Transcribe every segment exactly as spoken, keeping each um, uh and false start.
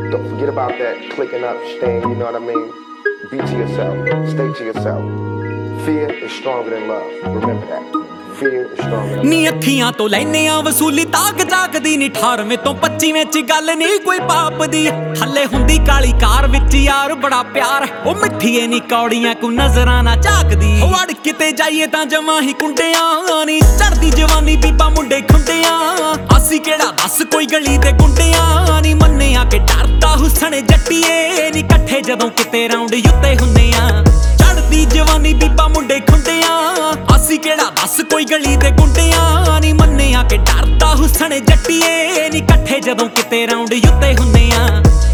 Don't forget about that clicking up thing, you know what I mean? Be to yourself. Stay to yourself. Fear is stronger than love. Remember that. Fear is stronger than love. ਨੀ ਅੱਖੀਆਂ ਤੋਂ ਲੈਨੇ ਆ ਵਸੂਲੀ ਤਾਕ ਜਾਗਦੀ ਨੀ ਅਠਾਰਵੇਂ ਤੋਂ ਪੱਚੀਵੇਂ ਚ ਗੱਲ ਨਹੀਂ ਕੋਈ ਪਾਪ ਦੀ ਥੱਲੇ ਹੁੰਦੀ ਕਾਲੀ ਕਾਰ ਵਿੱਚ ਯਾਰ ਬੜਾ ਪਿਆਰ ਉਹ ਮਿੱਠੀਏ ਨੀ ਕੌੜੀਆਂ ਕੋ ਨਜ਼ਰਾਂ ਨਾ ਝਾਕਦੀ ਵੜ ਕਿਤੇ ਜਾਈਏ ਤਾਂ ਜਮਾ ਹੀ ਕੁੰਡਿਆਂ ਨੀ ਚੜਦੀ ਜਵਾਨੀ ਬੀਬਾ ਮੁੰਡੇ ਖੁੰਡਿਆਂ ਅਸੀਂ ਕਿਹੜਾ ਦੱਸ ਕੋਈ ਗਲੀ ਦੇ ਗੁੰਡਿਆਂ ਨੀ ਮੰਨਿਆ ਕਿ ਡਰਦਾ ਹੁਸਨ ਜੱਟੀਏ ਨੀ ਇਕੱਠੇ ਜਦੋਂ ਕਿਤੇ ਰਾਉਂਡ ਉੱਤੇ ਹੁੰਨੇ ਆ ਚੜਦੀ ਜਵਾਨੀ ਬੀਬਾ ਮੁੰਡੇ ਖੁੰਡਿਆਂ ਅਸੀਂ ਕਿਹੜਾ ਦੱਸ ਕੋਈ ਗਲੀ ਦੇ ਗੁੰਡਿਆਂ ਨੀ ਮੰਨਿਆ ਕਿ ਡਰਦਾ ਹੁਸਨ ਜੱਟੀਏ ਨੀ ਇਕੱਠੇ ਜਦੋਂ ਕਿਤੇ ਰਾਉਂਡ ਉੱਤੇ ਹੁੰਨੇ ਆ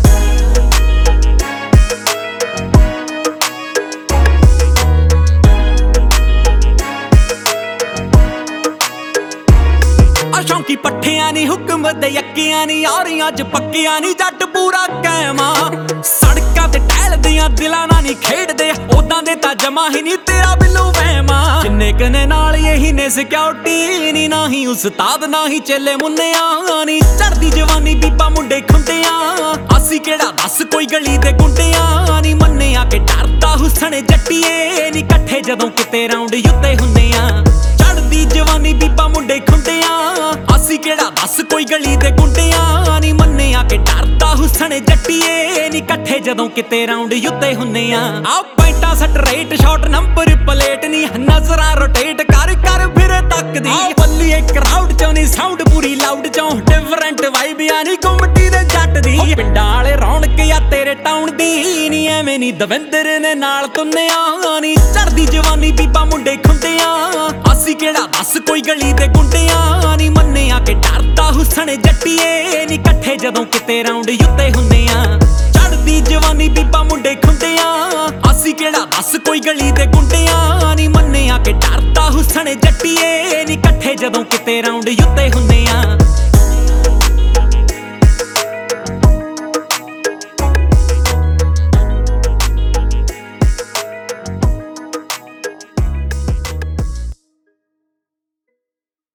ਸ਼ੌਂਕੀ ਪੱਠਿਆਂ ਨੀ ਹੁਕਮ ਦੇ ਯੱਕਿਆਂ ਨੀ ਯਾਰੀਆਂ ਚ ਪੱਕਿਆਂ ਨੀ ਜੱਟ ਪੂਰਾ ਕਾਇਮਾ ਸੜਕਾਂ ਤੇ ਟਹਿਲਦੀਆਂ ਦਿਲਾਂ ਨਾਲ ਨੀ ਖੇਡਦੇ ਉਦਾਂ ਦੇ ਤਾਂ ਜਮਾ ਹੀ ਨੀ ਤੇਰਾ ਬਿੱਲੂ ਵਹਿਮਾ ਜਿੰਨੇ ਕਨੇ ਨਾਲ ਇਹੀ ਨੇ ਸਿਕਿਉਰਟੀ ਨੀ ਨਾ ਹੀ ਉਸਤਾਦ ਨਾ ਹੀ ਚੇਲੇ ਮੁੰਨਿਆਂ ਨੀ ਚੜਦੀ ਜਵਾਨੀ ਬੀਬਾ ਮੁੰਡੇ ਖੁੰਡਿਆਂ ਅਸੀਂ ਕਿਹੜਾ ਦੱਸ ਕੋਈ ਗਲੀ ਦੇ ਗੁੰਡਿਆਂ ਨੀ ਮੰਨਿਆ ਕਿ ਡਰਦਾ ਹੁਸਨ ਜੱਟੀਏ ਨੀ ਇਕੱਠੇ ਜਦੋਂ ਕਿਤੇ ਰਾਉਂਡ ਉੱਤੇ ਹੁੰਨੇ ਆ ਚੜਦੀ ਜਵਾਨੀ ਬੀਬਾ ਮੁੰਡੇ ਖੁੰਡਿਆਂ ਅਸੀਂ ਕਿਹੜਾ ਦੱਸ ਕੋਈ ਗਲੀ ਦੇ ਗੁੰਡਿਆਂ ਨੀ ਮੰਨਿਆ ਕਿ ਡਰਦਾ ਹੁਸਨ ਜੱਟੀਏ ਨੀ ਇਕੱਠੇ ਜਦੋਂ ਕਿਤੇ ਰਾਉਂਡ ਉੱਤੇ ਹੁੰਨੇ ਆ ਆ ਪੈਂਟਾਂ ਸਟਰੇਟ ਸ਼ਾਟ ਨੰਬਰ ਪਲੇਟ ਨੀ ਨਜ਼ਰਾਂ ਰੋਟੇਟ ਕਰ ਕਰ ਫਿਰੇ ਤੱਕਦੀ ਬੱਲੀਏ ਕਰਾਊਡ ਚੋਂ ਨੀ ਸਾਊਂਡ ਪੂਰੀ ਲਾਊਡ ਚੋਂ ਡਿਫਰੈਂਟ ਵਾਈਬ ਆ ਨੀ ਗੁੰਮਟੀ ਦੇ ਜੱਟ ਦੀ ਪਿੰਡਾਂ ਵਾਲੇ ਰੌਣਕ ਆ ਤੇਰੇ ਟਾਊਨ ਦੀ ਨੀ ਐਵੇਂ ਨੀ ਦਵਿੰਦਰ ਨੇ ਨਾਲ ਤੁੰਨਿਆ ਨੀ ਚੜਦੀ ਜਵਾਨੀ ਬੀਬਾ ਮੁੰਡੇ ਖੁੰਡਿਆਂ ਅਸੀਂ ਕਿਹੜਾ ਦੱਸ ਕੋਈ ਗਲੀ ਦੇ ਗੁੰਡਿਆਂ ਨੀ ਮੰਨਿਆ ਕਿ ਡਰਦਾ ਹੁਸਨ ਜੱਟੀਏ ਨੀ ਇਕੱਠੇ ਜਦੋਂ ਕਿਤੇ ਰਾਉਂਡ ਉੱਤੇ ਹੁੰਨੇ ਆ ਚੜਦੀ ਜਵਾਨੀ ਬੀਬਾ ਮੁੰਡੇ ਖੁੰਡਿਆਂ ਅਸੀਂ ਕਿਹੜਾ ਦੱਸ ਕੋਈ ਗਲੀ ਦੇ ਗੁੰਡਿਆਂ ਨੀ ਮੰਨਿਆ ਕਿ ਡਰਦਾ ਹੁਸਨ ਜੱਟੀਏ ਨੀ ਇਕੱਠੇ ਜਦੋਂ ਕਿਤੇ ਰਾਉਂਡ ਉੱਤੇ